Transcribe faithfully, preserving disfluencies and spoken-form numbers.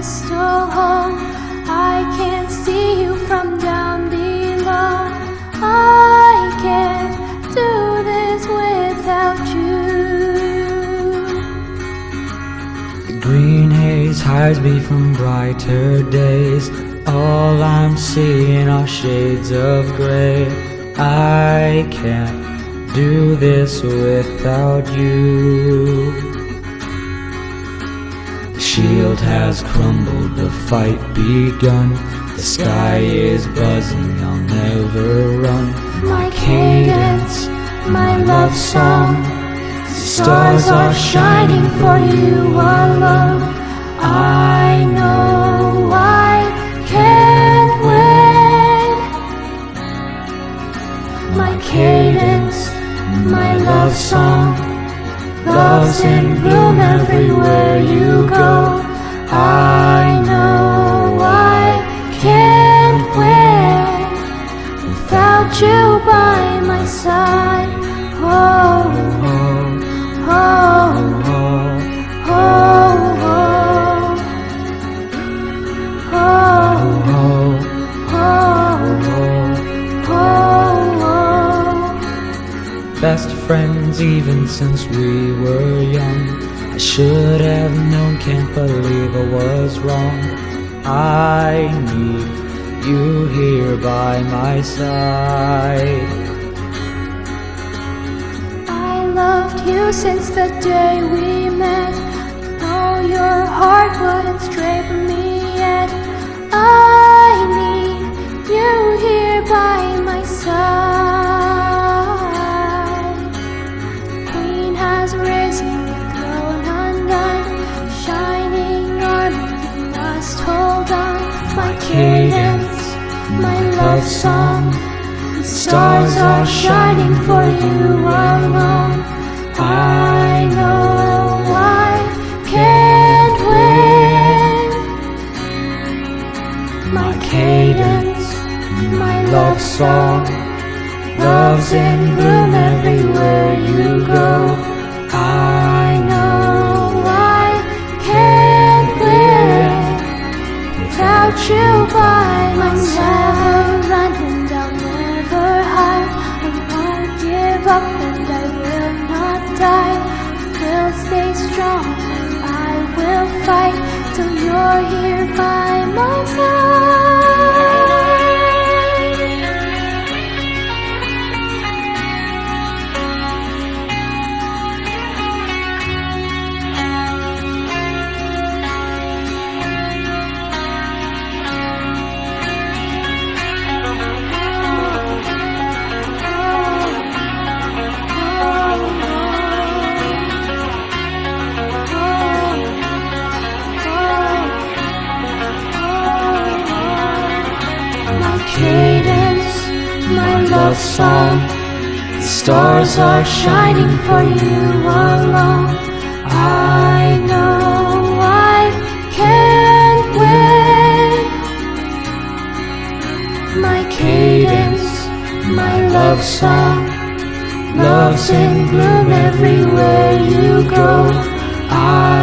crystal home. I can't see you from down below. I can't do this without you. The green haze hides me from brighter days. All I'm seeing are shades of gray. I can't do this without you. The shield has crumbled, the fight begun. The sky is buzzing, I'll never run. My cadence, my love song, the stars are shining for you alone. I know I can't win. My cadence, my love song, love's in bloom everywhere you go. I know I can't win without you by my side. Oh, oh, oh, oh, oh, oh, oh, oh. Best friends even since we were young. I should have known, can't believe I was wrong. I need you here by my side. I loved you since the day we met. No, your heart wouldn't stray from me yet. I need you here by my side. The queen has risen, the throne undone. Shining armor, you must hold on. My cadence, my love song, the stars are shining for you alone. I know I can't win. My cadence, my love song, love's in bloom everywhere you go. I know I can't win without you by my side. I'll never run and I'll never hide. I won't give up and I will not die. I will stay strong and I will fight till you're here by my side. Cadence, my love song, the stars are shining for you alone. I know I can't win. My cadence, my love song, love's in bloom everywhere you go. I